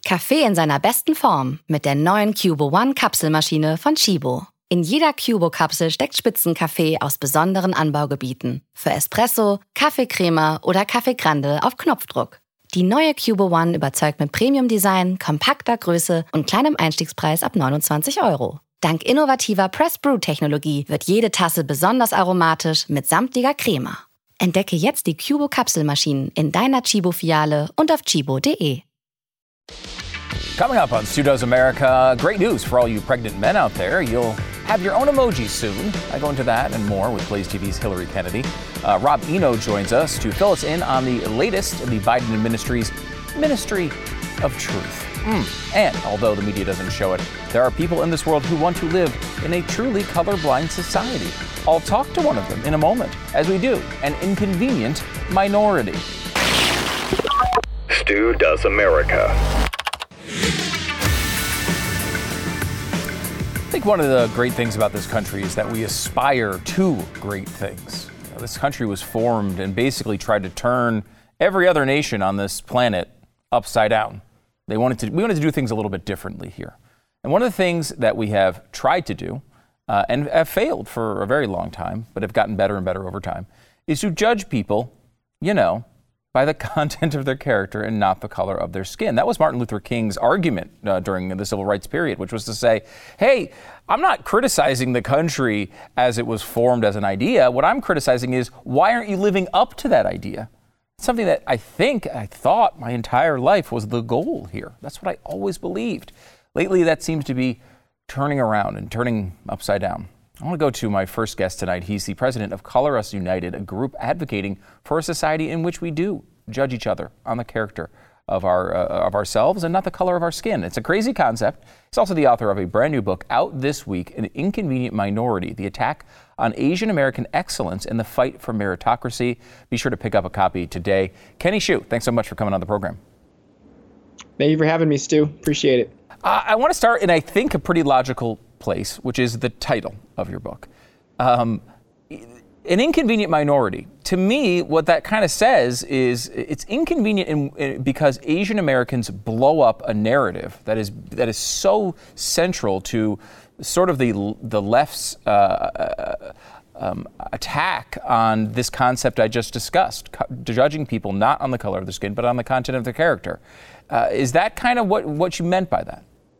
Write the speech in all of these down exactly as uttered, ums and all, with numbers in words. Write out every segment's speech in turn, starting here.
Kaffee in seiner besten Form mit der neuen Cubo One Kapselmaschine von Chibo. In jeder Cubo-Kapsel steckt Spitzenkaffee aus besonderen Anbaugebieten. Für Espresso, Kaffeecrema oder Kaffee Grande auf Knopfdruck. Die neue Cubo One überzeugt mit Premium-Design, kompakter Größe und kleinem Einstiegspreis ab neunundzwanzig Euro. Dank innovativer Press-Brew-Technologie wird jede Tasse besonders aromatisch mit samtlicher Crema. Entdecke jetzt die Cubo-Kapselmaschinen in deiner Chibo-Filiale und auf chibo punkt de. Coming up on Stu Does America, great news for all you pregnant men out there. You'll have your own emoji soon. I go into that and more with Blaze T V's Hillary Kennedy. Uh, Rob Eno joins us to fill us in on the latest in the Biden administration's Ministry of Truth. Mm. And although the media doesn't show it, there are people in this world who want to live in a truly colorblind society. I'll talk to one of them in a moment, as we do, an inconvenient minority. Stu Does America. I think one of the great things about this country is that we aspire to great things. You know, this country was formed and basically tried to turn every other nation on this planet upside down. They wanted to, we wanted to do things a little bit differently here. And one of the things that we have tried to do, uh, and have failed for a very long time, but have gotten better and better over time, is to judge people, you know, by the content of their character and not the color of their skin. That was Martin Luther King's argument uh, during the civil rights period, which was to say, hey, I'm not criticizing the country as it was formed as an idea. What I'm criticizing is, why aren't you living up to that idea? Something that I think, I thought my entire life was the goal here. That's what I always believed. Lately, that seems to be turning around and turning upside down. I want to go to my first guest tonight. He's the president of Color Us United, a group advocating for a society in which we do judge each other on the character of our uh, of ourselves and not the color of our skin. It's a crazy concept. He's also the author of a brand new book out this week, An Inconvenient Minority, the attack on Asian American excellence and the fight for meritocracy. Be sure to pick up a copy today. Kenny Xu, thanks so much for coming on the program. Thank you for having me, Stu. Appreciate it. Uh, I want to start in, I think, a pretty logical place, which is the title of your book. Um, An Inconvenient Minority. To me, what that kind of says is it's inconvenient in, in, because Asian Americans blow up a narrative that is that is so central to sort of the the left's uh, uh, um, attack on this concept I just discussed, co- judging people not on the color of their skin, but on the content of their character. Uh, is that kind of what, what you meant by that?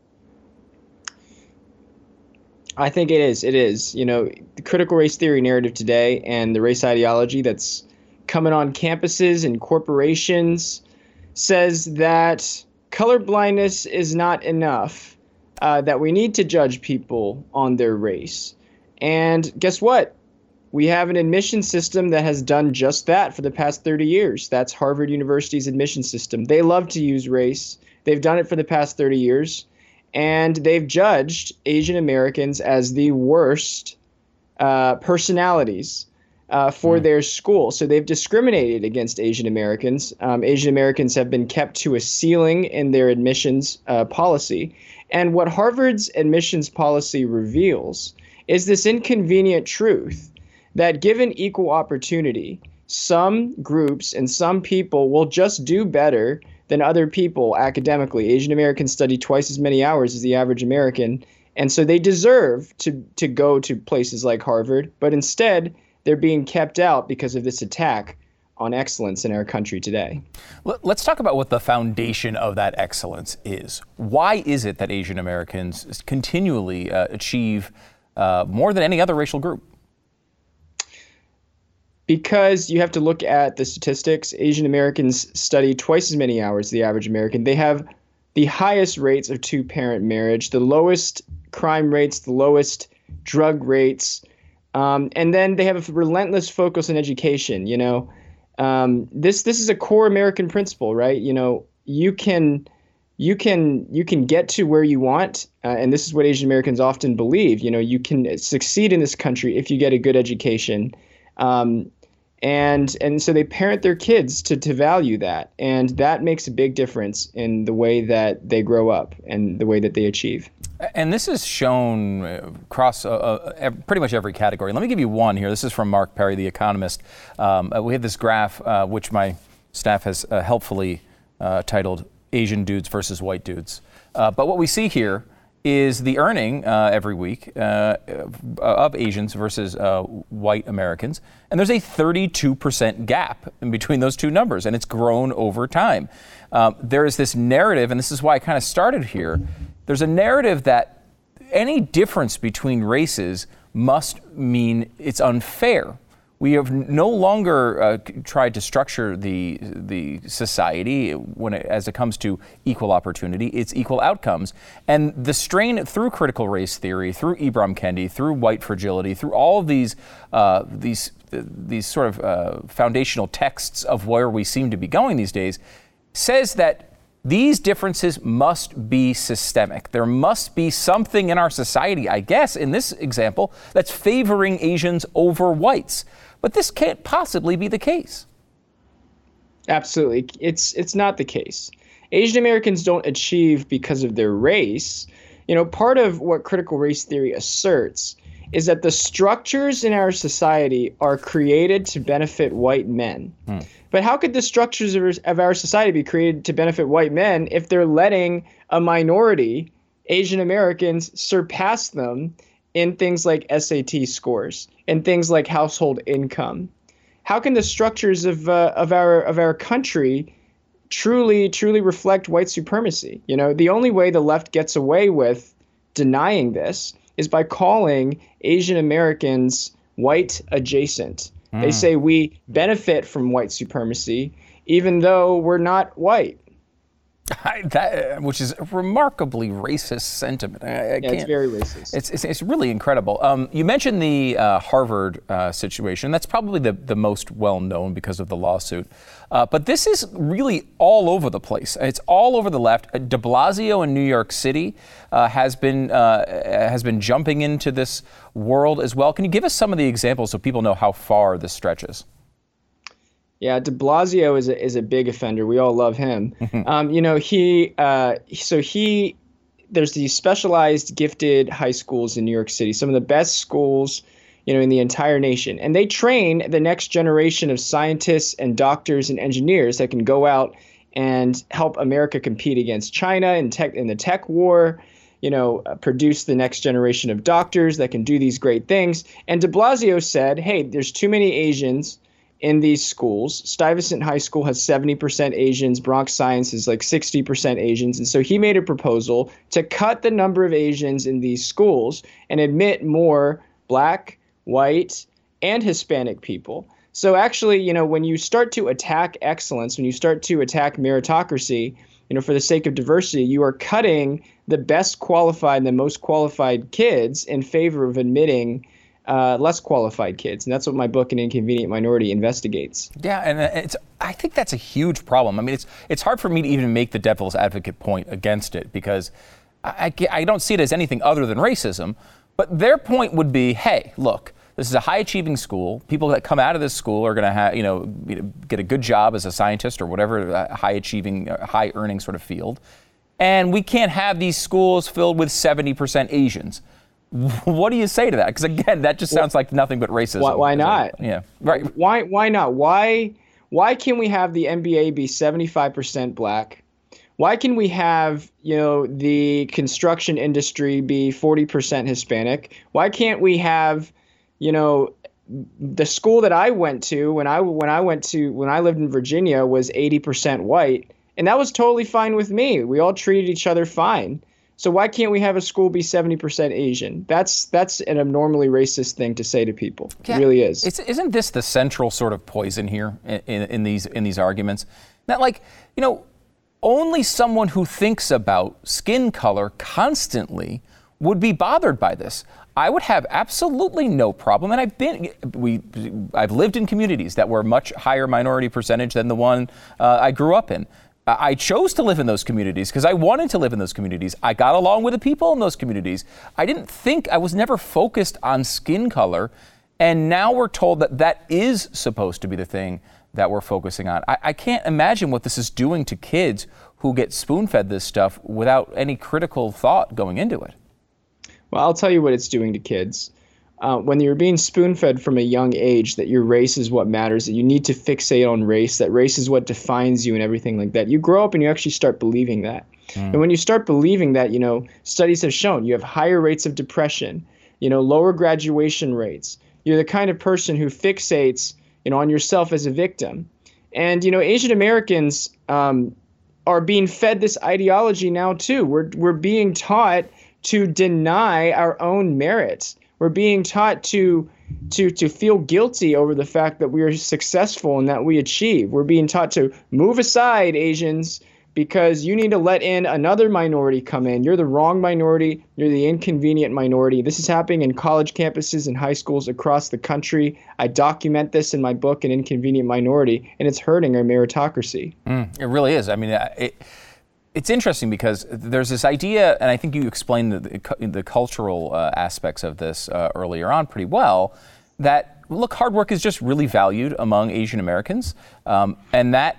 I think it is. It is. You know, the critical race theory narrative today and the race ideology that's coming on campuses and corporations says that colorblindness is not enough, uh, that we need to judge people on their race. And guess what? We have an admission system that has done just that for the past thirty years. That's Harvard University's admission system. They love to use race. They've done it for the past thirty years. And they've judged Asian Americans as the worst uh, personalities uh, for mm. their school. So they've discriminated against Asian Americans. Um, Asian Americans have been kept to a ceiling in their admissions uh, policy. And what Harvard's admissions policy reveals is this inconvenient truth that given equal opportunity, some groups and some people will just do better than other people academically. Asian Americans study twice as many hours as the average American, and so they deserve to to go to places like Harvard, but instead they're being kept out because of this attack on excellence in our country today. Let's talk about what the foundation of that excellence is. Why is it that Asian Americans continually uh, achieve uh, more than any other racial group? Because you have to look at the statistics. Asian Americans study twice as many hours as the average American. They have the highest rates of two-parent marriage, the lowest crime rates, the lowest drug rates, um, and then they have a relentless focus on education. You know, um, this this is a core American principle, right? You know, you can you can you can get to where you want, uh, and this is what Asian Americans often believe. You know, you can succeed in this country if you get a good education. Um, And and so they parent their kids to, to value that. And that makes a big difference in the way that they grow up and the way that they achieve. And this is shown across uh, uh, pretty much every category. Let me give you one here. This is from Mark Perry, The Economist. Um, uh, we have this graph, uh, which my staff has uh, helpfully uh, titled, Asian dudes versus white dudes. Uh, but what we see here is the earning uh, every week uh, of Asians versus uh, white Americans. And there's a thirty-two percent gap in between those two numbers, and it's grown over time. Um, there is this narrative, and this is why I kind of started here. There's a narrative that any difference between races must mean it's unfair. We have no longer uh, tried to structure the the society when it, as it comes to equal opportunity. It's equal outcomes. And the strain through critical race theory, through Ibram Kendi, through white fragility, through all of these uh, these uh, these sort of uh, foundational texts of where we seem to be going these days, says that these differences must be systemic. There must be something in our society, I guess, in this example, that's favoring Asians over whites. But this can't possibly be the case. Absolutely. It's it's not the case. Asian Americans don't achieve because of their race. You know, part of what critical race theory asserts is that the structures in our society are created to benefit white men. Hmm. But how could the structures of, of our society be created to benefit white men if they're letting a minority, Asian Americans, surpass them in things like S A T scores and things like household income? How can the structures of uh, of our of our country truly truly reflect white supremacy? You know, the only way the left gets away with denying this is by calling Asian Americans white adjacent. Mm. They say we benefit from white supremacy, even though we're not white. I, that, which is a remarkably racist sentiment. I, I yeah, can't, it's very racist. It's, it's, it's really incredible. Um, you mentioned the uh, Harvard uh, situation. That's probably the, the most well-known because of the lawsuit. Uh, but this is really all over the place. It's all over the left. De Blasio in New York City uh, has been uh, has been jumping into this world as well. Can you give us some of the examples so people know how far this stretches? Yeah, de Blasio is a, is a big offender. We all love him. um, you know, he uh, so he there's these specialized gifted high schools in New York City, some of the best schools, you know, in the entire nation. And they train the next generation of scientists and doctors and engineers that can go out and help America compete against China in tech in the tech war, you know, uh, produce the next generation of doctors that can do these great things. And de Blasio said, hey, there's too many Asians in these schools. Stuyvesant High School has seventy percent Asians. Bronx Science is like sixty percent Asians. And so he made a proposal to cut the number of Asians in these schools and admit more Black, white, and Hispanic people. So actually, you know, when you start to attack excellence, when you start to attack meritocracy, you know, for the sake of diversity, you are cutting the best qualified and the most qualified kids in favor of admitting Uh, less qualified kids. And that's what my book, An Inconvenient Minority, investigates. Yeah, and it's I think that's a huge problem. I mean, it's it's hard for me to even make the devil's advocate point against it because I, I, I don't see it as anything other than racism. But their point would be, hey, look, this is a high-achieving school. People that come out of this school are going to have, you know, get a good job as a scientist or whatever high-achieving, high-earning sort of field. And we can't have these schools filled with seventy percent Asians. What do you say to that? Because again, that just sounds well, like nothing but racism. Why, why not? Yeah, right. Why why not? Why why can we have the N B A be seventy-five percent Black? Why can we have, you know, the construction industry be forty percent Hispanic? Why can't we have, you know, the school that I went to when I when I went to when I lived in Virginia was eighty percent white, and that was totally fine with me. We all treated each other fine. So why can't we have a school be seventy percent Asian? That's that's an abnormally racist thing to say to people. Yeah, it really is. It's, isn't this the central sort of poison here in, in, in these in these arguments? That, like, you know, only someone who thinks about skin color constantly would be bothered by this. I would have absolutely no problem, and I've been we I've lived in communities that were much higher minority percentage than the one uh, I grew up in. I chose to live in those communities because I wanted to live in those communities. I got along with the people in those communities. I didn't think, I was never focused on skin color. And now we're told that that is supposed to be the thing that we're focusing on. I, I can't imagine what this is doing to kids who get spoon-fed this stuff without any critical thought going into it. Well, I'll tell you what it's doing to kids. uh, when you're being spoon-fed from a young age that your race is what matters, that you need to fixate on race, that race is what defines you and everything like that, you grow up and you actually start believing that. Mm. And when you start believing that, you know, studies have shown you have higher rates of depression, you know, lower graduation rates. You're the kind of person who fixates, you know, on yourself as a victim. And, you know, Asian Americans um, are being fed this ideology now, too. We're, we're being taught to deny our own merits. We're being taught to to to feel guilty over the fact that we are successful and that we achieve. We're being taught to move aside, Asians, because you need to let in another minority come in. You're the wrong minority. You're the inconvenient minority. This is happening in college campuses and high schools across the country. I document this in my book, An Inconvenient Minority, and it's hurting our meritocracy. Mm, it really is. I mean, it, it's interesting because there's this idea, and I think you explained the, the cultural uh, aspects of this uh, earlier on pretty well, that, look, hard work is just really valued among Asian Americans, um, and that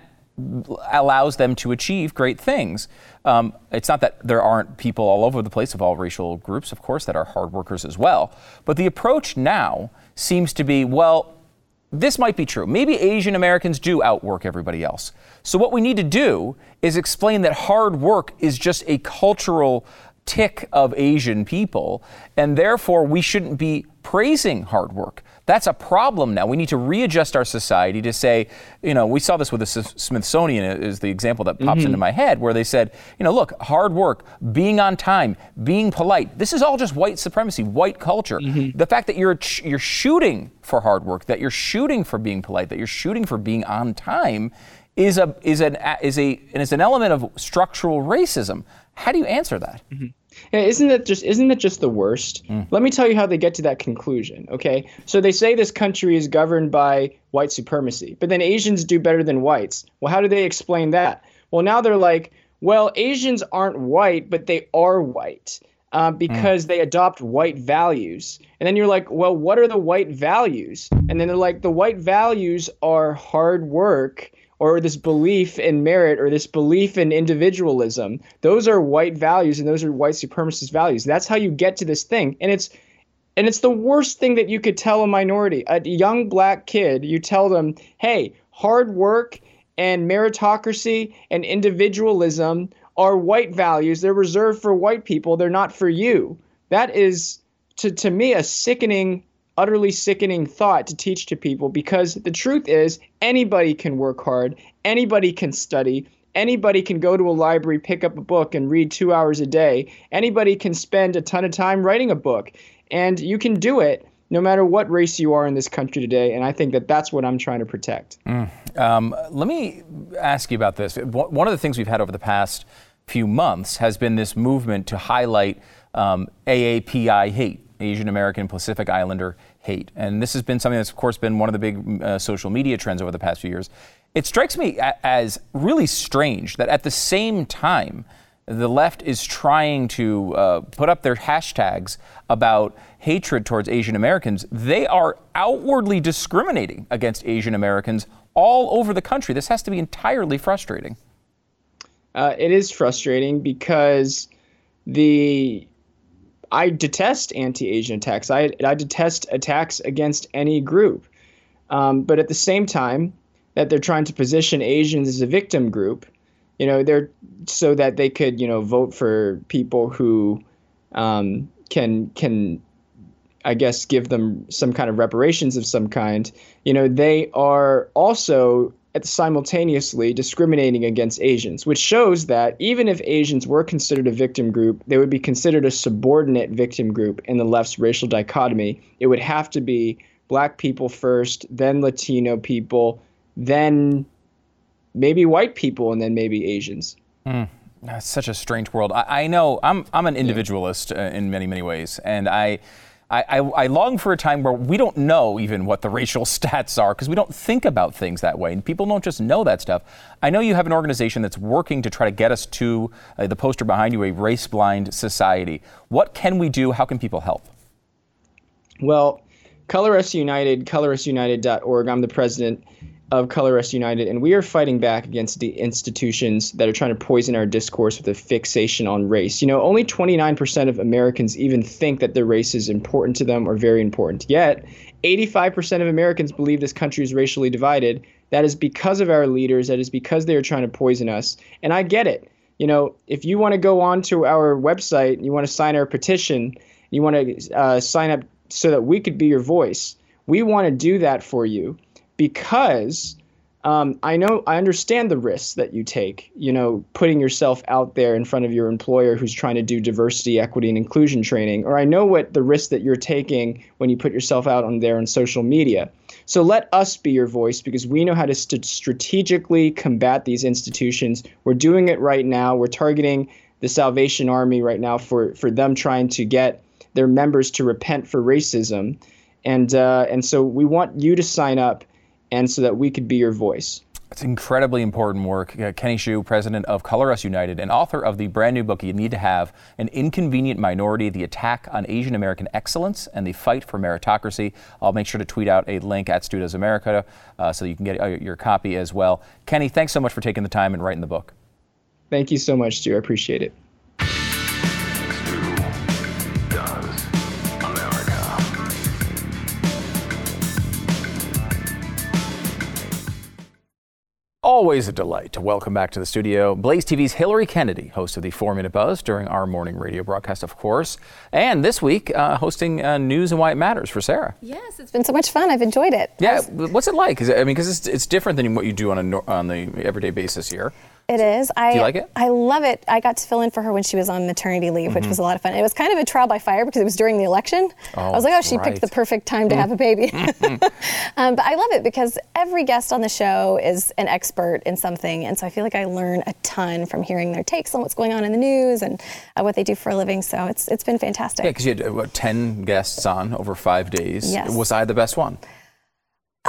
allows them to achieve great things. Um, it's not that there aren't people all over the place of all racial groups, of course, that are hard workers as well. But the approach now seems to be, well, this might be true. Maybe Asian Americans do outwork everybody else. So what we need to do is explain that hard work is just a cultural tick of Asian people, and therefore we shouldn't be praising hard work. That's a problem now. We need to readjust our society to say, you know, we saw this with the Smithsonian is the example that pops mm-hmm. into my head, where they said, you know, look, hard work, being on time, being polite, this is all just white supremacy, white culture. Mm-hmm. The fact that you're you're shooting for hard work, that you're shooting for being polite, that you're shooting for being on time is a is an is a and is an element of structural racism. How do you answer that? Mm-hmm. Yeah, isn't that just isn't that just the worst? Mm. Let me tell you how they get to that conclusion. Okay, so they say this country is governed by white supremacy, but then Asians do better than whites. Well, how do they explain that? Well, now they're like, well, Asians aren't white, but they are white uh, because mm. they adopt white values. And then you're like, well, what are the white values? And then they're like, the white values are hard work, or this belief in merit, or this belief in individualism. Those are white values, and those are white supremacist values. That's how you get to this thing. And it's and it's the worst thing that you could tell a minority. A young black kid, you tell them, hey, hard work and meritocracy and individualism are white values. They're reserved for white people. They're not for you. That is, to, to me, a sickening utterly sickening thought to teach to people, because the truth is anybody can work hard, anybody can study, anybody can go to a library, pick up a book and read two hours a day, anybody can spend a ton of time writing a book, and you can do it no matter what race you are in this country today. And I think that that's what I'm trying to protect. Mm. Um, let me ask you about this. One of the things we've had over the past few months has been this movement to highlight um, A A P I hate, Asian American Pacific Islander hate. And this has been something that's, of course, been one of the big uh, social media trends over the past few years. It strikes me a- as really strange that at the same time, the left is trying to uh, put up their hashtags about hatred towards Asian Americans. They are outwardly discriminating against Asian Americans all over the country. This has to be entirely frustrating. Uh, it is frustrating because the I detest anti-Asian attacks. I, I detest attacks against any group. Um, but at the same time that they're trying to position Asians as a victim group, you know, they're so that they could, you know, vote for people who um, can can, I guess, give them some kind of reparations of some kind. You know, they are also simultaneously discriminating against Asians, which shows that even if Asians were considered a victim group, they would be considered a subordinate victim group in the left's racial dichotomy. It would have to be black people first, then Latino people, then maybe white people, and then maybe Asians. Mm. That's such a strange world. I, I know I'm I'm an individualist uh, in many, many ways, and I I, I, I long for a time where we don't know even what the racial stats are, because we don't think about things that way, and people don't just know that stuff. I know you have an organization that's working to try to get us to uh, the poster behind you, a race-blind society. What can we do? How can people help? Well, Color Us United, color us united dot org. I'm the president. of Color Us United, and we are fighting back against the institutions that are trying to poison our discourse with a fixation on race. You know, only twenty-nine percent of Americans even think that their race is important to them or very important. Yet, eighty-five percent of Americans believe this country is racially divided. That is because of our leaders. That is because they are trying to poison us. And I get it. You know, if you want to go on to our website, you want to sign our petition, you want to uh, sign up so that we could be your voice, we want to do that for you. Because um, I know I understand the risks that you take, you know, putting yourself out there in front of your employer who's trying to do diversity, equity, and inclusion training, or I know what the risk that you're taking when you put yourself out on there on social media. So let us be your voice because we know how to st- strategically combat these institutions. We're doing it right now. We're targeting the Salvation Army right now for, for them trying to get their members to repent for racism. And uh, and so we want you to sign up and so that we could be your voice. It's incredibly important work. Uh, Kenny Xu, president of Color Us United and author of the brand new book, You Need to Have, An Inconvenient Minority, The Attack on Asian American Excellence and the Fight for Meritocracy. I'll make sure to tweet out a link at Stu Does America uh, so you can get uh, your copy as well. Kenny, thanks so much for taking the time and writing the book. Thank you so much, Stu. I appreciate it. Always a delight to welcome back to the studio Blaze T V's Hillary Kennedy, host of the Four Minute Buzz during our morning radio broadcast, of course. And this week, uh, hosting uh, News and Why It Matters for Sarah. Yes, it's been so much fun. I've enjoyed it. Yeah, what's it like? Is it, I mean, because it's, it's different than what you do on a on the everyday basis here. It is. I, do you like it? I love it. I got to fill in for her when she was on maternity leave, which mm-hmm. was a lot of fun. It was kind of a trial by fire because it was during the election. Oh, I was like, oh, she right. picked the perfect time to have a baby. um, but I love it because every guest on the show is an expert in something. And so I feel like I learn a ton from hearing their takes on what's going on in the news and uh, what they do for a living. So it's it's been fantastic. Yeah, because you had, what, ten guests on over five days. Yes. Was I the best one? Um,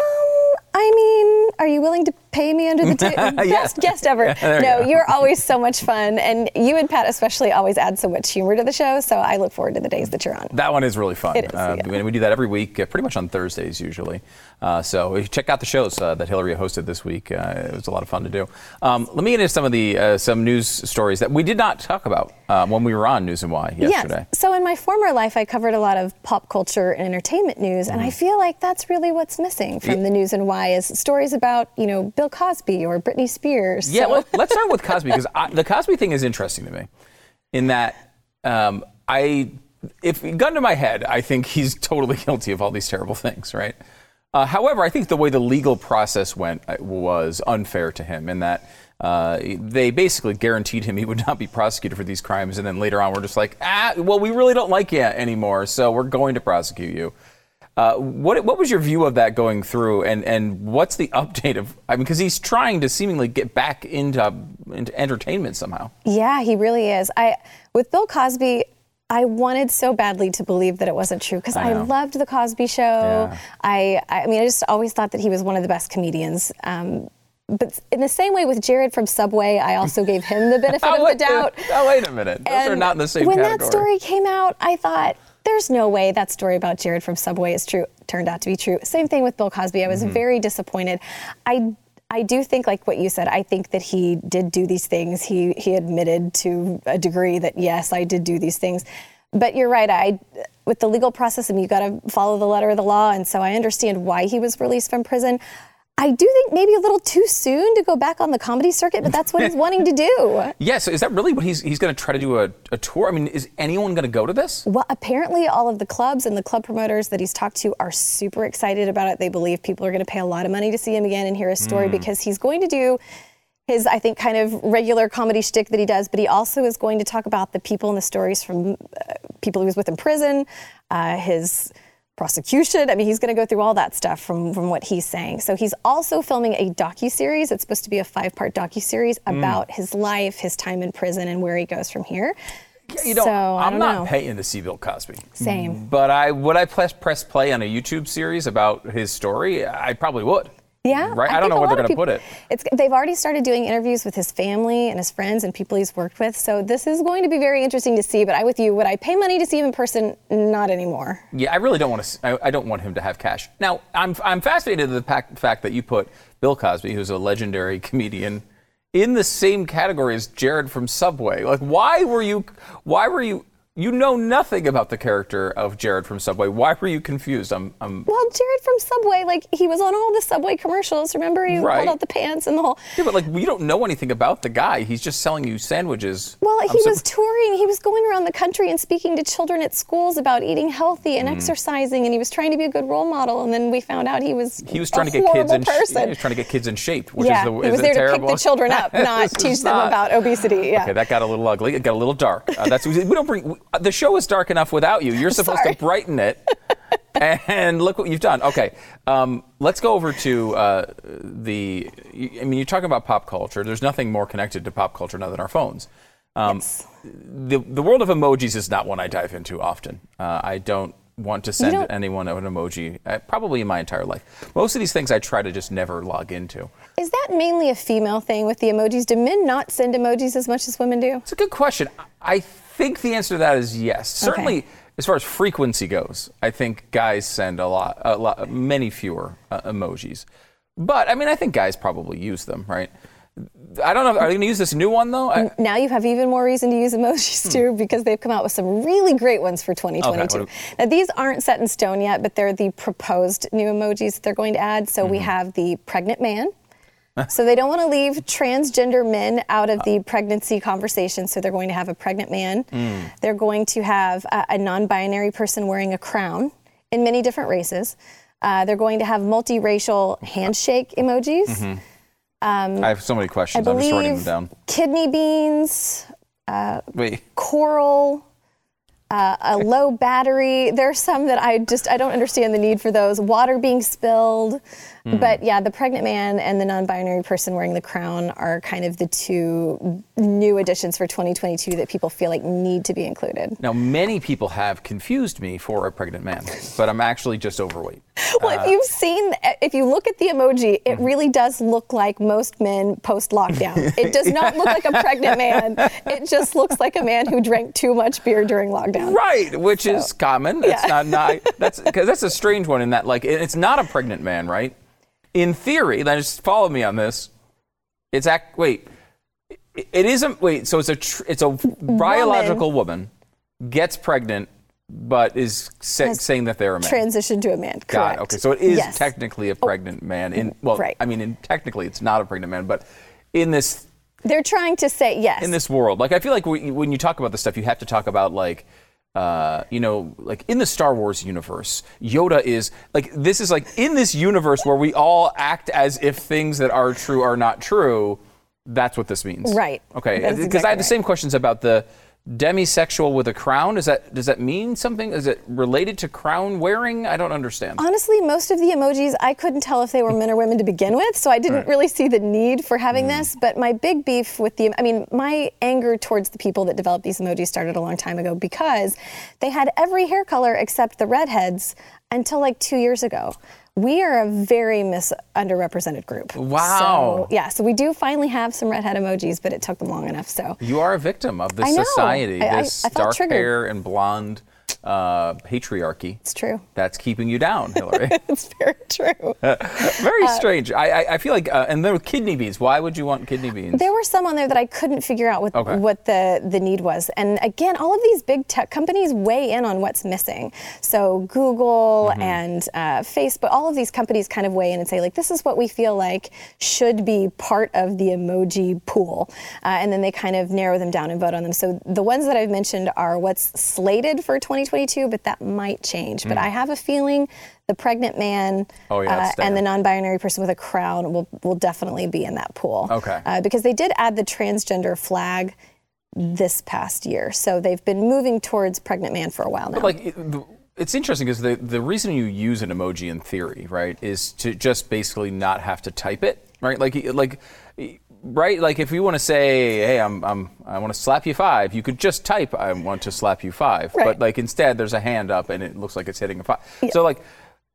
I mean, are you willing to pay me under the table? Best yeah. guest ever. Yeah, no, you you're always so much fun. And you and Pat especially always add so much humor to the show. So I look forward to the days that you're on. That one is really fun. It is, uh, yeah. We do that every week, uh, pretty much on Thursdays usually. Uh, so check out the shows uh, that Hillary hosted this week. Uh, it was a lot of fun to do. Um, let me get into some of the uh, some news stories that we did not talk about uh, when we were on News and Why yesterday. Yes. So in my former life, I covered a lot of pop culture and entertainment news, mm-hmm. and I feel like that's really what's missing from yeah. the News and Why is stories about, you know, Bill Cosby or Britney Spears. Yeah, so. well, let's start with Cosby because the Cosby thing is interesting to me in that um, I, if gun to my head, I think he's totally guilty of all these terrible things, right? Uh, however, I think the way the legal process went was unfair to him in that uh, they basically guaranteed him he would not be prosecuted for these crimes. And then later on, we're just like, ah, well, we really don't like you anymore, so we're going to prosecute you. Uh, what what was your view of that going through, and, and what's the update of? I mean, because he's trying to seemingly get back into into entertainment somehow. Yeah, he really is. I with Bill Cosby, I wanted so badly to believe that it wasn't true because I, I loved the Cosby Show. Yeah. I I mean, I just always thought that he was one of the best comedians. Um, but in the same way with Jared from Subway, I also gave him the benefit oh, of the doubt. Oh, wait a minute. Those and are not in the same when category. When that story came out, I thought, there's no way that story about Jared from Subway is true. Turned out to be true. Same thing with Bill Cosby. I was mm-hmm. very disappointed. I I do think, like what you said, I think that he did do these things. He he admitted to a degree that, yes, I did do these things. But you're right. I with the legal process, I mean, you got to follow the letter of the law. And so I understand why he was released from prison. I do think maybe a little too soon to go back on the comedy circuit, but that's what he's wanting to do. Yeah, so is that really what he's he's going to try to do a, a tour? I mean, is anyone going to go to this? Well, apparently all of the clubs and the club promoters that he's talked to are super excited about it. They believe people are going to pay a lot of money to see him again and hear his story mm. because he's going to do his, I think, kind of regular comedy shtick that he does, but he also is going to talk about the people and the stories from uh, people he was with in prison, uh, his prosecution. I mean, he's going to go through all that stuff from, from what he's saying. So he's also filming a docuseries. It's supposed to be a five-part docuseries mm. about his life, his time in prison, and where he goes from here. Yeah, you know, so, I'm not know. paying to see Bill Cosby. Same. But I would I press, press play on a YouTube series about his story? I probably would. Yeah, right. I, I don't know think a where they're lot of going to people- put it. It's, they've already started doing interviews with his family and his friends and people he's worked with. So this is going to be very interesting to see. But I with you, would I pay money to see him in person? Not anymore. Yeah, I really don't want to. I, I don't want him to have cash. Now, I'm I'm fascinated with the fact, fact that you put Bill Cosby, who's a legendary comedian, in the same category as Jared from Subway. Like, why were you? Why were you? You know nothing about the character of Jared from Subway. Why were you confused? I'm, I'm Well, Jared from Subway, like he was on all the Subway commercials. Remember, he Right. pulled out the pants and the whole. Yeah, but like we don't know anything about the guy. He's just selling you sandwiches. Well, he I'm so- was touring. He was going around the country and speaking to children at schools about eating healthy and exercising, and he was trying to be a good role model. And then we found out he was He was trying a to get kids horrible in. person. Yeah, he was trying to get kids in shape, which yeah, is the. he is was it there terrible? to pick the children up, not This teach is them not- about obesity. Yeah. Okay, that got a little ugly. It got a little dark. Uh, that's we don't bring. We, the show is dark enough without you. You're supposed Sorry. to brighten it. And look what you've done. Okay, um, let's go over to uh, the. I mean, you're talking about pop culture. There's nothing more connected to pop culture now than our phones. Um, Yes. The the world of emojis is not one I dive into often. Uh, I don't want to send don't- anyone an emoji. Uh, probably in my entire life. Most of these things I try to just never log into. Is that mainly a female thing with the emojis? Do men not send emojis as much as women do? It's a good question. I think the answer to that is yes. Certainly, Okay. as far as frequency goes, I think guys send a lot, a lot, many fewer uh, emojis. But I mean, I think guys probably use them, right? I don't know. Are they going to use this new one though? I, Now you have even more reason to use emojis too, because they've come out with some really great ones for twenty twenty-two. Okay, what Now these aren't set in stone yet, but they're the proposed new emojis that they're going to add. So we have the pregnant man. So they don't want to leave transgender men out of the pregnancy conversation. So they're going to have a pregnant man. They're going to have a, a non-binary person wearing a crown in many different races. Uh, they're going to have multiracial handshake emojis. I have so many I questions. I'm just writing them believe down. kidney beans, Wait. coral, uh, a low battery. There's some that I just, I don't understand the need for those. Water being spilled. But yeah, the pregnant man and the non-binary person wearing the crown are kind of the two new additions for twenty twenty-two that people feel like need to be included. Now, many people have confused me for a pregnant man, but I'm actually just overweight. Well, if you've seen, if you look at the emoji, it really does look like most men post-lockdown. It does not look like a pregnant man. It just looks like a man who drank too much beer during lockdown. Right, which is common. It's yeah. not not that's because that's a strange one in that like it- it's not a pregnant man, right? In theory, then just follow me on this. It's act. Wait, it, it isn't. Wait, so it's a tr- it's a biological woman gets pregnant, but is sa- Has saying that they're a man. Transition to a man. Got Correct. it. Okay, so it is Yes. technically a pregnant man. In well, right. I mean, in, technically it's not a pregnant man, but in this They're trying to say yes. in this world, like I feel like we, when you talk about this stuff, you have to talk about like. Uh, you know, like in the Star Wars universe, Yoda is like, this is like in this universe where we all act as if things that are true are not true. That's what this means. Right. Okay. That's Because exactly I have the right. same questions about the demisexual with a crown. Is that, does that mean something? Is it related to crown wearing? I don't understand. Honestly, most of the emojis, I couldn't tell if they were men or women to begin with, so I didn't Right. really see the need for having this. But my big beef with the, I mean, my anger towards the people that developed these emojis started a long time ago because they had every hair color except the redheads until like two years ago. We are a very mis underrepresented group. Wow. So, yeah, so we do finally have some redhead emojis, but it took them long enough. So You are a victim of this I know. society, I- I- this I felt dark triggered. hair and blonde uh, patriarchy. it's true. That's keeping you down, Hillary. It's very true. Very strange. I, I, I feel like, uh, and there were kidney beans. Why would you want kidney beans? There were some on there that I couldn't figure out what, Okay. what the, the need was. And again, all of these big tech companies weigh in on what's missing. So Google Mm-hmm. and uh, Facebook, all of these companies kind of weigh in and say, like, this is what we feel like should be part of the emoji pool. Uh, and then they kind of narrow them down and vote on them. So the ones that I've mentioned are what's slated for twenty twenty-two, but that might change. But I have a feeling the pregnant man Mm. Oh, yeah, it's uh, and the staying. non-binary person with a crown will, will definitely be in that pool. Okay. Uh, because they did add the transgender flag this past year. So they've been moving towards pregnant man for a while now. But like, it, the, it's interesting because the, the reason you use an emoji in theory, right, is to just basically not have to type it, right? Like, like, right? Like if you want to say, hey, I'm, I'm, I want to slap you five, you could just type, I want to slap you five. Right. But like instead, there's a hand up and it looks like it's hitting a five. So like,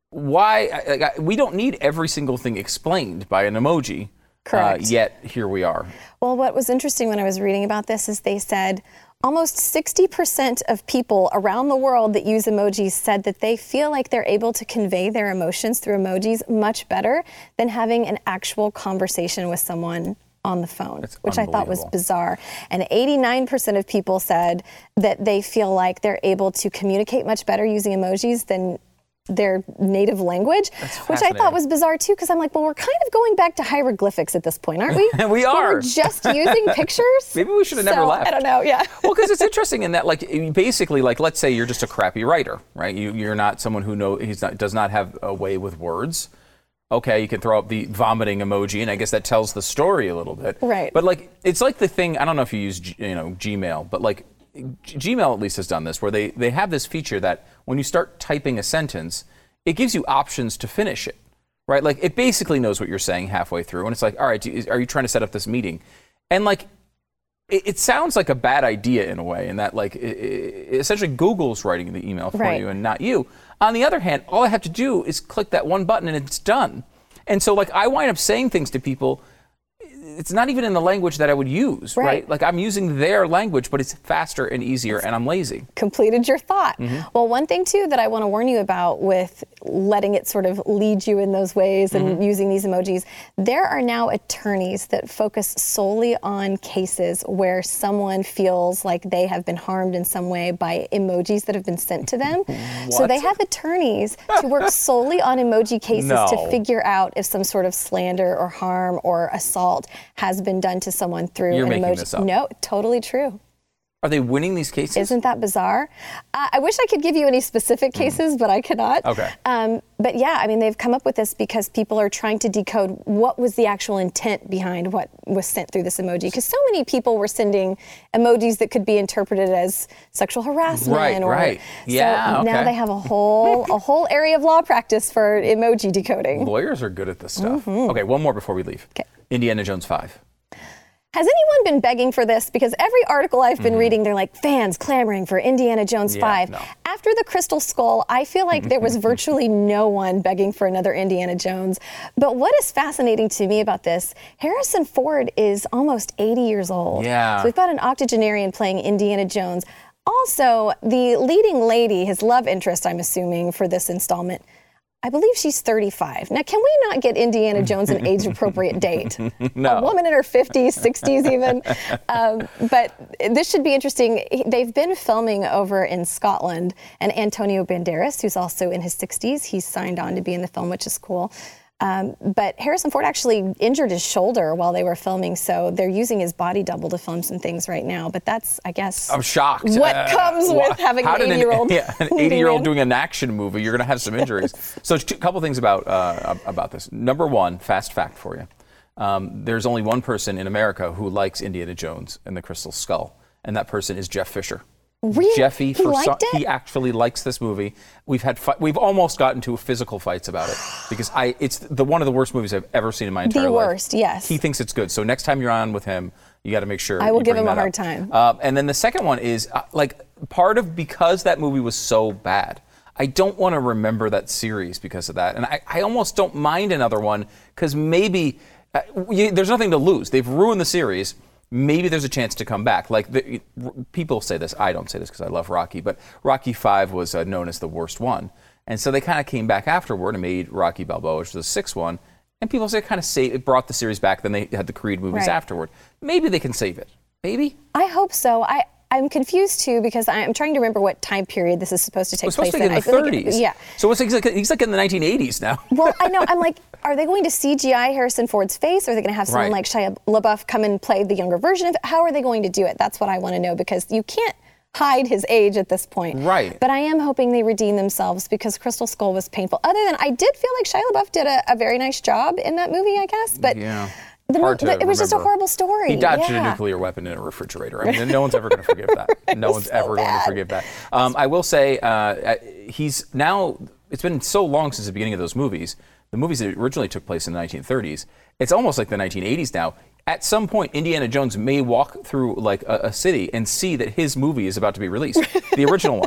why like, I- we don't need every single thing explained by an emoji. Correct. Uh, yet here we are. Well, what was interesting when I was reading about this is they said almost sixty percent of people around the world that use emojis said that they feel like they're able to convey their emotions through emojis much better than having an actual conversation with someone on the phone, That's which I thought was unbelievable. bizarre. And eighty-nine percent of people said that they feel like they're able to communicate much better using emojis than their native language, which I thought was bizarre too, because I'm like, well, we're kind of going back to hieroglyphics at this point, aren't we? We Where are. We're just using pictures. Maybe we should have never So, left. I don't know, yeah. Well, because it's interesting in that, like, you basically, like, let's say you're just a crappy writer, right? You, you're not someone who know he's not does not have a way with words. Okay, you can throw up the vomiting emoji, and I guess that tells the story a little bit. Right. But like, it's like the thing. I don't know if you use, G- you know, Gmail, but like, G- Gmail at least has done this, where they they have this feature that when you start typing a sentence, it gives you options to finish it, right? Like, it basically knows what you're saying halfway through, and it's like, all right, do you, are you trying to set up this meeting? And like, it, it sounds like a bad idea in a way, in that like, it, it, essentially Google's writing the email for Right. you and not you. On the other hand, all I have to do is click that one button and it's done. And so like, I wind up saying things to people. It's not even in the language that I would use, right? Right. Like, I'm using their language, but it's faster and easier, and I'm lazy. Completed your thought. Mm-hmm. Well, one thing too that I want to warn you about with letting it sort of lead you in those ways and Mm-hmm. using these emojis, there are now attorneys that focus solely on cases where someone feels like they have been harmed in some way by emojis that have been sent to them. So What? they have attorneys to work solely on emoji cases No. to figure out if some sort of slander or harm or assault has been done to someone through You're an making emoji. this up. No, totally true. Are they winning these cases? Isn't that bizarre? Uh, I wish I could give you any specific cases, but I cannot. Okay. Um, but yeah, I mean, they've come up with this because people are trying to decode what was the actual intent behind what was sent through this emoji. Because so many people were sending emojis that could be interpreted as sexual harassment. Right, or, right. Yeah, So now okay. they have a whole a whole area of law practice for emoji decoding. Lawyers are good at this stuff. Okay, one more before we leave. Mm-hmm. Okay. Indiana Jones five. Has anyone been begging for this? Because every article I've been reading, they're like, fans clamoring for Indiana Jones Yeah, five. no. After the Crystal Skull, I feel like there was virtually no one begging for another Indiana Jones. But what is fascinating to me about this, Harrison Ford is almost eighty years old. Yeah. So we've got an octogenarian playing Indiana Jones. Also, the leading lady, his love interest, I'm assuming, for this installment, I believe she's thirty-five. Now, can we not get Indiana Jones an age-appropriate date? No. A woman in her fifties, sixties even. Um, but this should be interesting. They've been filming over in Scotland, and Antonio Banderas, who's also in his sixties, he's signed on to be in the film, which is cool. Um, but Harrison Ford actually injured his shoulder while they were filming, so they're using his body double to film some things right now. But that's, I guess, I'm shocked. what Uh, comes wha- with having how an did eighty-year-old. Yeah, an eighty-year-old doing an action movie. You're going to have some injuries. So, a couple things about uh, about this. Number one, fast fact for you: um, there's only one person in America who likes Indiana Jones and the Crystal Skull, and that person is Jeff Fisher. Really? Jeffy, He for liked some, it? he actually likes this movie. We've had fi- we've almost gotten to physical fights about it because I it's the one of the worst movies I've ever seen in my entire The life. worst, yes. He thinks it's good. So next time you're on with him, you got to make sure I will you give bring him a that hard up. time. Uh, and then the second one is uh, like part of because that movie was so bad. I don't want to remember that series because of that, and I, I almost don't mind another one because maybe uh, you, there's nothing to lose. They've ruined the series. Maybe there's a chance to come back. Like the, people say this, I don't say this because I love Rocky, but Rocky five was uh, known as the worst one, and so they kind of came back afterward and made Rocky Balboa, which was the sixth one, and people say it kind of say it brought the series back. Then they had the Creed movies Right. afterward. Maybe they can save it. Maybe. I hope so. I, I'm confused too because I'm trying to remember what time period this is supposed to take It's supposed place to be in I the feel like thirties. it- yeah. So it's like, he's like he's like in the nineteen eighties now. Well, I know. I'm like, are they going to C G I Harrison Ford's face? Or are they going to have someone Right. like Shia LaBeouf come and play the younger version of it? How are they going to do it? That's what I want to know because you can't hide his age at this point. Right. But I am hoping they redeem themselves because Crystal Skull was painful. Other than I did feel like Shia LaBeouf did a, a very nice job in that movie, I guess. But Yeah. the, Hard to the, it was just a remember. horrible story. He dodged yeah. a nuclear weapon in a refrigerator. I mean, no one's ever going to forgive that. No one's so ever going to bad. forgive that. Um, I will say, uh, he's now, it's been so long since the beginning of those movies. The movies that originally took place in the nineteen thirties, it's almost like the nineteen eighties now. At some point, Indiana Jones may walk through like a, a city and see that his movie is about to be released, the original one.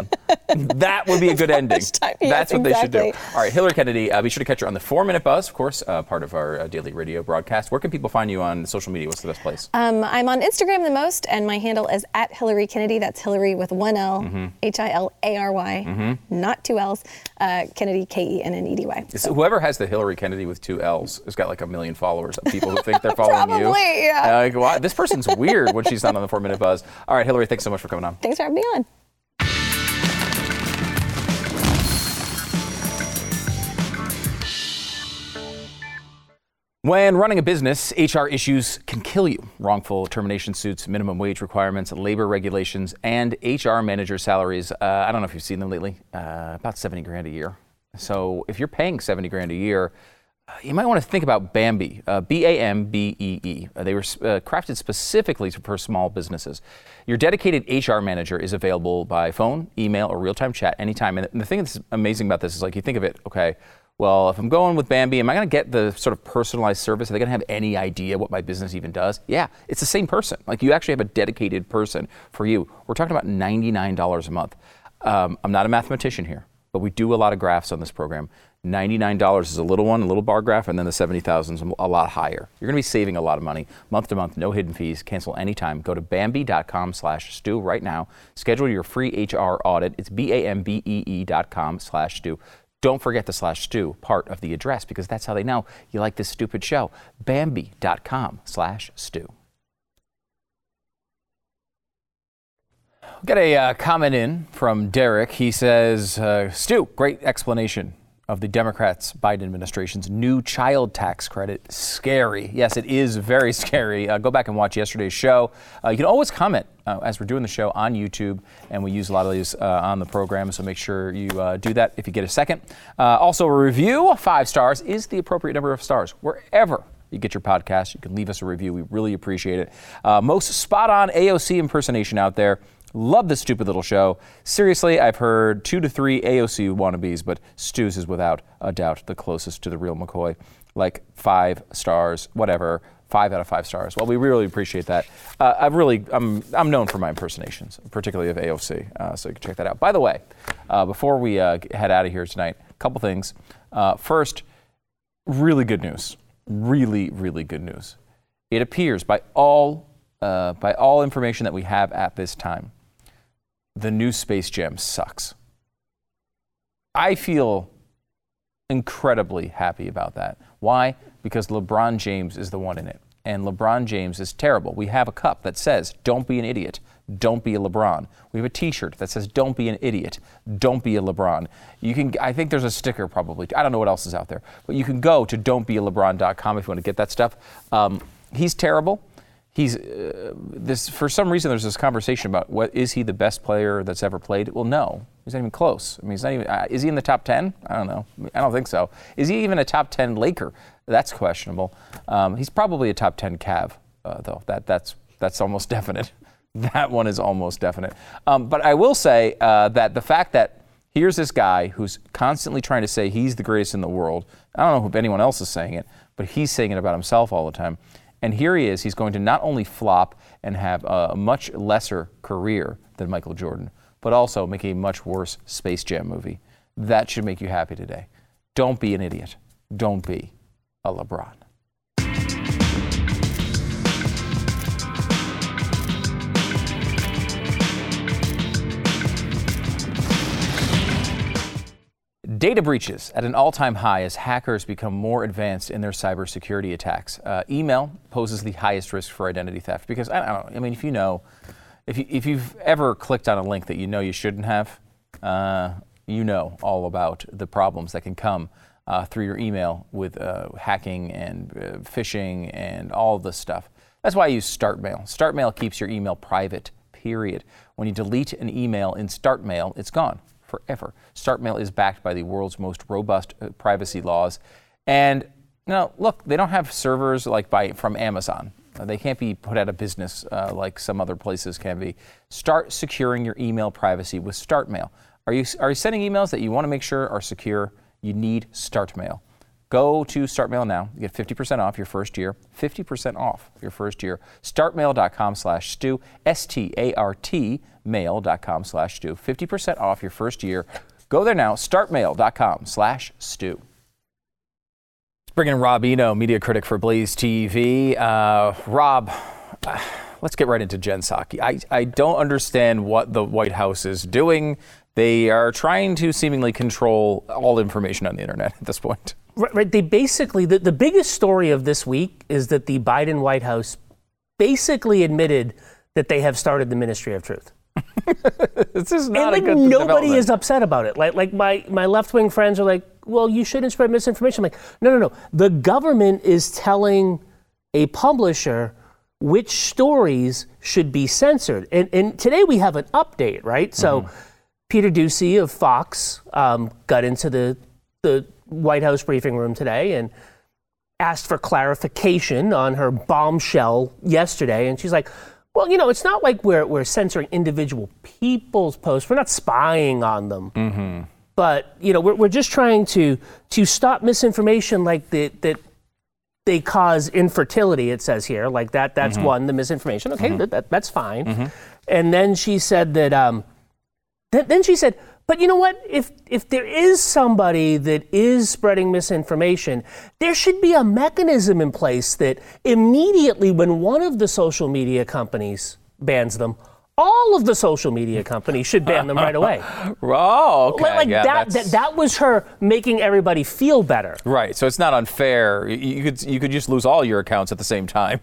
That would be a good ending. Time, yes, That's what exactly. they should do. All right, Hillary Kennedy, uh, be sure to catch her on the four-Minute Buzz, of course, uh, part of our uh, daily radio broadcast. Where can people find you on social media? What's the best place? Um, I'm on Instagram the most, and my handle is at Hillary Kennedy. That's Hillary with one L, mm-hmm. H I L A R Y, mm-hmm. not two L's, uh, Kennedy, K E N N E D Y. So whoever has the Hillary Kennedy with two L's has got like a million followers of people who think they're following Probably, you. Probably, yeah. Uh, like, wow, this person's weird when she's not on the four-Minute Buzz. All right, Hillary, thanks so much for coming on. Thanks for having me on. When running a business, H R issues can kill you. Wrongful termination suits, minimum wage requirements, labor regulations, and H R manager salaries. Uh, I don't know if you've seen them lately. Uh, about seventy grand a year. So if you're paying seventy grand a year, uh, you might want to think about Bambee, uh, B A M B E E. Uh, they were uh, crafted specifically for small businesses. Your dedicated H R manager is available by phone, email, or real-time chat anytime. And the thing that's amazing about this is, like, you think of it, okay, well, if I'm going with Bambee, am I going to get the sort of personalized service? Are they going to have any idea what my business even does? Yeah, it's the same person. Like, you actually have a dedicated person for you. We're talking about ninety-nine dollars a month. Um, I'm not a mathematician here, but we do a lot of graphs on this program. ninety-nine dollars is a little one, a little bar graph, and then the seventy thousand is a lot higher. You're going to be saving a lot of money month to month, no hidden fees. Cancel anytime. Go to Bambee.com slash Stu right now. Schedule your free H R audit. It's B-A-M-B-E-E dot com slash Stu. Don't forget the slash Stu part of the address, because that's how they know you like this stupid show. Bambee.com slash Stu. Got a uh, comment in from Derek. He says, uh, Stu, great explanation of the Democrats' Biden administration's new child tax credit. Scary. Yes, it is very scary. Uh, go back and watch yesterday's show. Uh, you can always comment uh, as we're doing the show on YouTube, and we use a lot of these uh, on the program, so make sure you uh, do that if you get a second. Uh, also, a review, five stars, is the appropriate number of stars. Wherever you get your podcast, you can leave us a review. We really appreciate it. Uh, most spot-on A O C impersonation out there. Love this stupid little show. Seriously, I've heard two to three A O C wannabes, but Stu's is without a doubt the closest to the real McCoy. Like five stars, whatever, five out of five stars. Well, we really appreciate that. Uh, I've really, I'm, I'm known for my impersonations, particularly of A O C, uh, so you can check that out. By the way, uh, before we uh, head out of here tonight, a couple things. Uh, first, really good news. Really, really good news. It appears by all, uh, by all information that we have at this time, the new Space Jam sucks. I feel incredibly happy about that. Why? Because LeBron James is the one in it. And LeBron James is terrible. We have a cup that says, don't be an idiot. Don't be a LeBron. We have a t-shirt that says, don't be an idiot. Don't be a LeBron. You can, I think there's a sticker probably. I don't know what else is out there. But you can go to don't be a LeBron dot com if you want to get that stuff. Um, he's terrible. He's uh, this for some reason. There's this conversation about what is he the best player that's ever played? Well, no, he's not even close. I mean, he's not even. Uh, is he in the top ten? I don't know. I don't think so. Is he even a top ten Laker? That's questionable. Um, he's probably a top ten Cav, uh, though. That that's that's almost definite. That one is almost definite. Um, but I will say uh, that the fact that here's this guy who's constantly trying to say he's the greatest in the world. I don't know if anyone else is saying it, but he's saying it about himself all the time. And here he is, he's going to not only flop and have a much lesser career than Michael Jordan, but also make a much worse Space Jam movie. That should make you happy today. Don't be an idiot. Don't be a LeBron. Data breaches at an all-time high as hackers become more advanced in their cybersecurity attacks. Uh, email poses the highest risk for identity theft because I, I don't know. I mean, if you know, if you if you've ever clicked on a link that you know you shouldn't have, uh, you know all about the problems that can come uh, through your email with uh, hacking and uh, phishing and all this stuff. That's why I use StartMail. StartMail keeps your email private. Period. When you delete an email in StartMail, it's gone forever. StartMail is backed by the world's most robust uh, privacy laws. And, you know, look, they don't have servers like by from Amazon. Uh, they can't be put out of business uh, like some other places can be. Start securing your email privacy with StartMail. Are you, are you sending emails that you want to make sure are secure? You need StartMail. Go to StartMail now. You get fifty percent off your first year. fifty percent off your first year. StartMail.com slash Stu. S T A R T mail.com slash Stu. fifty percent off your first year. Go there now. StartMail.com slash Stu. Bringing in Rob Eno, media critic for Blaze T V. Uh, Rob, uh, let's get right into Jen Psaki. I, I don't understand what the White House is doing. They are trying to seemingly control all information on the internet at this point. Right, right. They basically, the, the biggest story of this week is that the Biden White House basically admitted that they have started the Ministry of Truth. This is not and like a good nobody is upset about it. Like like my, my left-wing friends are like, well, you shouldn't spread misinformation. I'm like, no, no, no. The government is telling a publisher which stories should be censored. And, and today we have an update, right? So mm-hmm. Peter Doocy of Fox um, got into the the White House briefing room today and asked for clarification on her bombshell yesterday. And she's like, well, you know, it's not like we're we're censoring individual people's posts. We're not spying on them. Mm-hmm. But, you know, we're we're just trying to to stop misinformation like that that they cause infertility, it says here. Like that, that's mm-hmm. one, the misinformation. Okay, mm-hmm. that, that that's fine. Mm-hmm. And then she said that, um, th- then she said, but you know what? If if there is somebody that is spreading misinformation, there should be a mechanism in place that immediately when one of the social media companies bans them, all of the social media companies should ban them right away. Oh, okay. Like yeah, that, that, that was her making everybody feel better. Right. So it's not unfair. You, you could you could just lose all your accounts at the same time.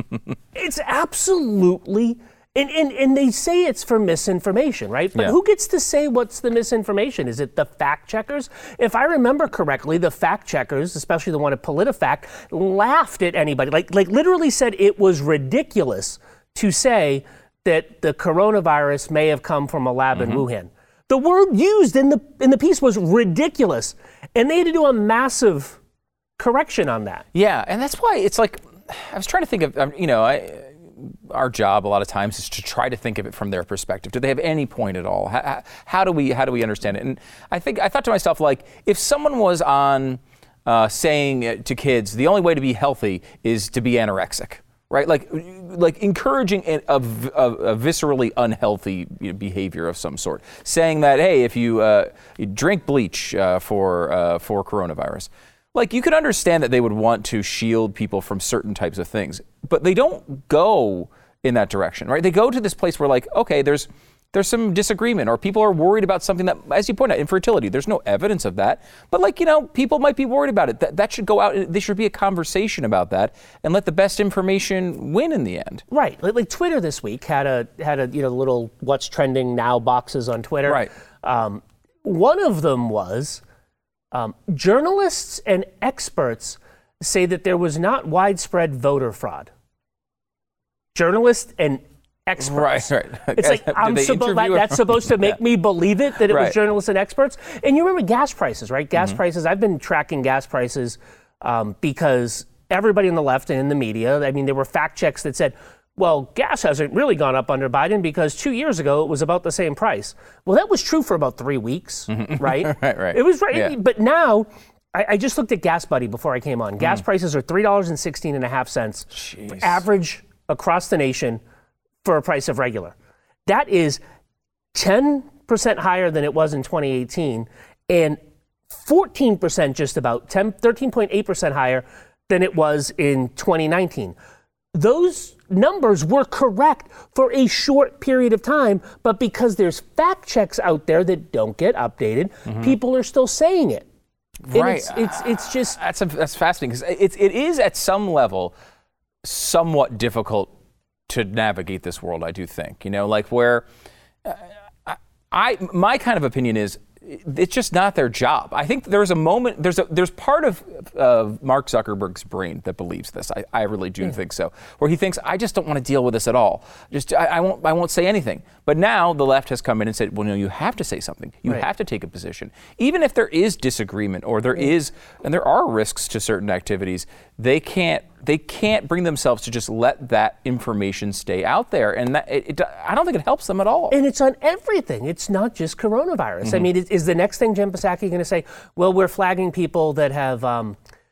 It's absolutely. And, and and they say it's for misinformation, right? But yeah. who gets to say what's the misinformation? Is it the fact checkers? If I remember correctly, the fact checkers, especially the one at PolitiFact, laughed at anybody. Like like literally said it was ridiculous to say that the coronavirus may have come from a lab mm-hmm. in Wuhan. The word used in the in the piece was ridiculous. And they had to do a massive correction on that. Yeah, and that's why it's like, I was trying to think of, you know, I... our job a lot of times is to try to think of it from their perspective. Do they have any point at all? How, how do we how do we understand it? And I think I thought to myself, like, if someone was on uh, saying to kids, the only way to be healthy is to be anorexic, right? Like, like encouraging a, a, a viscerally unhealthy behavior of some sort, saying that, hey, if you, uh, you drink bleach uh, for uh, for coronavirus. Like, you can understand that they would want to shield people from certain types of things, but they don't go in that direction, right? They go to this place where, like, okay, there's there's some disagreement, or people are worried about something that, as you point out, infertility. There's no evidence of that, but, like, you know, people might be worried about it. That that should go out. There should be a conversation about that, and let the best information win in the end. Right. Like, like Twitter this week had a had a you know little what's trending now boxes on Twitter. Right. Um, one of them was. Um, journalists and experts say that there was not widespread voter fraud. Journalists and experts. Right, right. It's like, I'm suppo- that, that's supposed to make yeah. me believe it, that it right. was journalists and experts. And you remember gas prices, right? Gas mm-hmm. prices. I've been tracking gas prices um, because everybody on the left and in the media, I mean, there were fact checks that said, well, gas hasn't really gone up under Biden because two years ago it was about the same price. Well, that was true for about three weeks, mm-hmm. right? right, right. It was right. Yeah. But now, I, I just looked at Gas Buddy before I came on. Gas mm. prices are three dollars and sixteen and a half cents average across the nation for a price of regular. That is ten percent higher than it was in twenty eighteen and fourteen percent just about, ten, thirteen point eight percent higher than it was in twenty nineteen. Those numbers were correct for a short period of time, but because there's fact checks out there that don't get updated, mm-hmm. people are still saying it. Right. It's, it's it's just that's a, that's fascinating because it it is at some level somewhat difficult to navigate this world. I do think, you know, like where uh, I, I my kind of opinion is. It's just not their job. I think there's a moment, there's a there's part of uh, Mark Zuckerberg's brain that believes this. I, I really do yeah. think so. Where he thinks, I just don't want to deal with this at all. Just I, I won't I won't say anything. But now the left has come in and said, well, no, you have to say something. You right. have to take a position. Even if there is disagreement or there yeah. is, and there are risks to certain activities, they can't they can't bring themselves to just let that information stay out there. And that, it, it, I don't think it helps them at all. And it's on everything. It's not just coronavirus. Mm-hmm. I mean, is, is the next thing Jen Psaki going to say, well, we're flagging people that have um,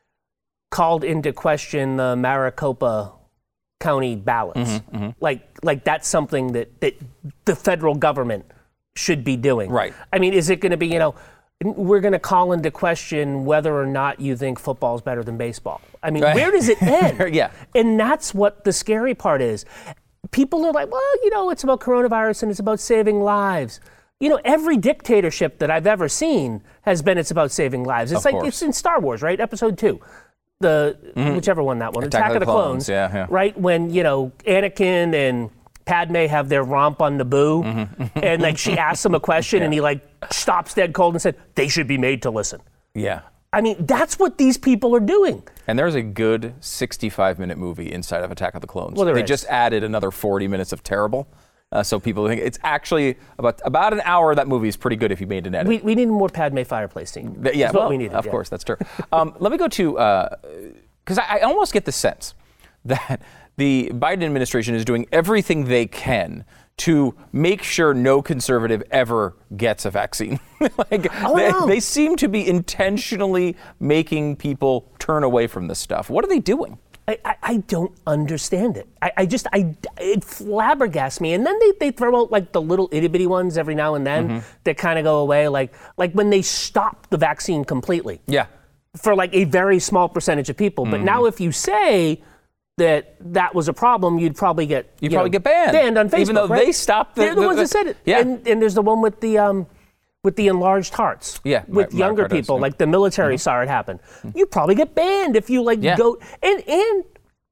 called into question the Maricopa County ballots. Mm-hmm, mm-hmm. Like, like that's something that, that the federal government should be doing. Right. I mean, is it going to be, you know, we're going to call into question whether or not you think football is better than baseball. I mean, Right. where does it end? Yeah. And that's what the scary part is. People are like, well, you know, it's about coronavirus and it's about saving lives. You know, every dictatorship that I've ever seen has been it's about saving lives. It's Of like course. it's in Star Wars, right? Episode two. The whichever one that one. Attack of the Clones, yeah, yeah. Right? When, you know, Anakin and Padme have their romp on Naboo, Mm-hmm. and like she asks him a question, Yeah. and he like stops dead cold and said, "They should be made to listen." Yeah. I mean, that's what these people are doing. And there's a good sixty-five minute movie inside of Attack of the Clones. Well, there they is. just added another forty minutes of terrible. Uh, so people think it's actually about about an hour. That movie is pretty good if you made an edit. We, we need more Padme fireplace scene. Th- yeah, That's what well, we needed. of yeah. course, that's true. Um, let me go to, because I, I almost get the sense that the Biden administration is doing everything they can to make sure no conservative ever gets a vaccine. like Oh, they, no. they seem to be intentionally making people turn away from this stuff. What are they doing? I, I, I don't understand it. I, I just, I, it flabbergasts me. And then they, they throw out like the little itty bitty ones every now and then Mm-hmm. that kind of go away. Like, like when they stop the vaccine completely Yeah. for like a very small percentage of people. But now if you say that that was a problem, you'd probably get, You'd you probably know, get banned. Banned on Facebook. Even though right? they stopped the- They're the, the- ones the- that said it. Yeah. And, and there's the one with the, um, with the enlarged hearts. Yeah, With my- younger myocarditis, people, yeah. like the military saw it happen. You probably get banned if you like Yeah. go, and, and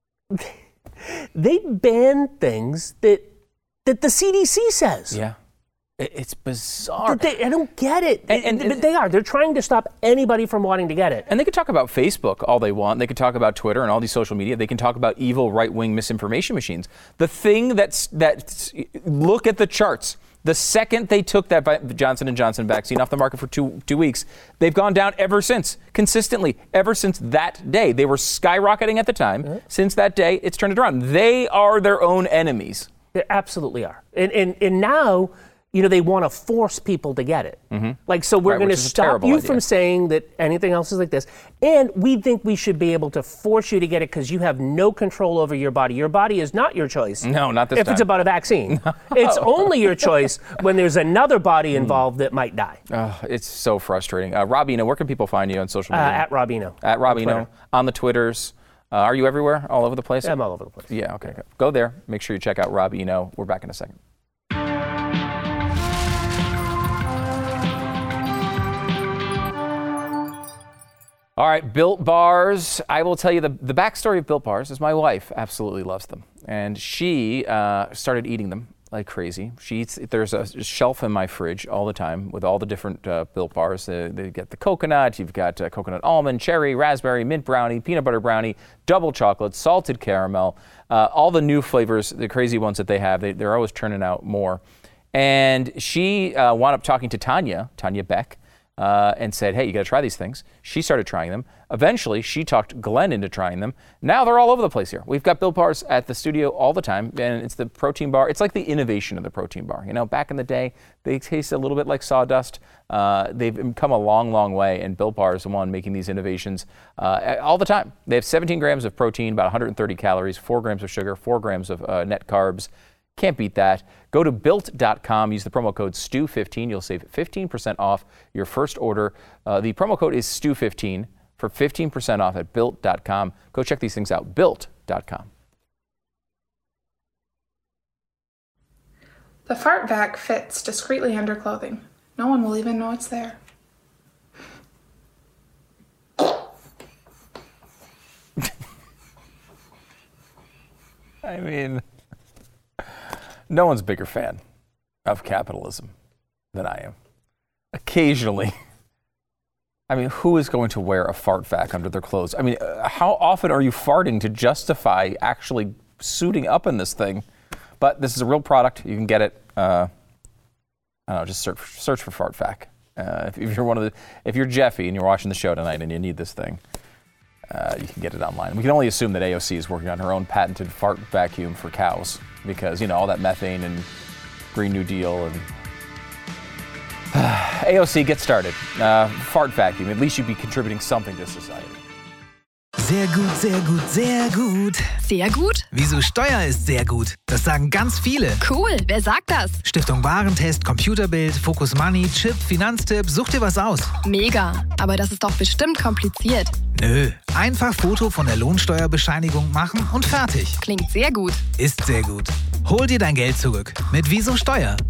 they ban things that that the C D C says. Yeah. It- It's bizarre. That they, I don't get it. And- and- It- but they are. They're trying to stop anybody from wanting to get it. And they could talk about Facebook all they want. They could talk about Twitter and all these social media. They can talk about evil right-wing misinformation machines. The thing that's that look at the charts. The second they took that vi- Johnson and Johnson vaccine off the market for two two weeks, they've gone down ever since, consistently, ever since that day. They were skyrocketing at the time. Mm-hmm. Since that day, it's turned it around. They are their own enemies. They absolutely are. And and, and now, you know, they want to force people to get it. Like, so we're Right, going to which is a stop terrible you idea. from saying that anything else is like this. And we think we should be able to force you to get it because you have no control over your body. Your body is not your choice. No, not this If it's time. about a vaccine. It's only your choice when there's another body involved that might die. Oh, it's so frustrating. Uh, Robino, where can people find you on social Uh, media? at Robino. At on Robino, Twitter. on the Twitters. Uh, are you everywhere? All over the place? I'm all over the place. Yeah, okay. Go. Go there. Make sure you check out Robino. We're back in a second. All right, Built Bars. I will tell you the, the backstory of Built Bars is my wife absolutely loves them. And she uh, started eating them like crazy. She eats, there's a shelf in my fridge all the time with all the different uh, Built Bars. Uh, they get the coconut, you've got uh, coconut almond, cherry, raspberry, mint brownie, peanut butter brownie, double chocolate, salted caramel, uh, all the new flavors, the crazy ones that they have. They, they're always turning out more. And she uh, wound up talking to Tanya, Tanya Beck, Uh, and said, hey, you got to try these things. She started trying them. Eventually, she talked Glenn into trying them. Now they're all over the place here. We've got Built Bars at the studio all the time, and it's the protein bar. It's like the innovation of the protein bar. You know, back in the day, they taste a little bit like sawdust. Uh, they've come a long, long way, and Built Bar is the one making these innovations uh, all the time. They have seventeen grams of protein, about one hundred thirty calories, four grams of sugar, four grams of uh, net carbs. Can't beat that. Go to built dot com. Use the promo code S T U fifteen. You'll save fifteen percent off your first order. Uh, the promo code is S T U fifteen for fifteen percent off at built dot com. Go check these things out. built dot com. The fart vac fits discreetly under clothing. No one will even know it's there. I mean, no one's a bigger fan of capitalism than I am. Occasionally, I mean, who is going to wear a fart vac under their clothes? I mean, uh, how often are you farting to justify actually suiting up in this thing? But this is a real product. You can get it. Uh, I don't know. Just search search for fart vac. Uh, if, if you're one of the, if you're Jeffy and you're watching the show tonight and you need this thing, uh, you can get it online. We can only assume that A O C is working on her own patented fart vacuum for cows because, you know, all that methane and Green New Deal and uh, A O C, get started. Uh, fart vacuum. At least you'd be contributing something to society. Sehr gut, sehr gut, sehr gut. Sehr gut? Wieso Steuer ist sehr gut. Das sagen ganz viele. Cool, wer sagt das? Stiftung Warentest, Computerbild, Focus Money, Chip, Finanztipp, such dir was aus. Mega, aber das ist doch bestimmt kompliziert. Nö, einfach Foto von der Lohnsteuerbescheinigung machen und fertig. Klingt sehr gut. Ist sehr gut. Hol dir dein Geld zurück mit Wieso Steuer.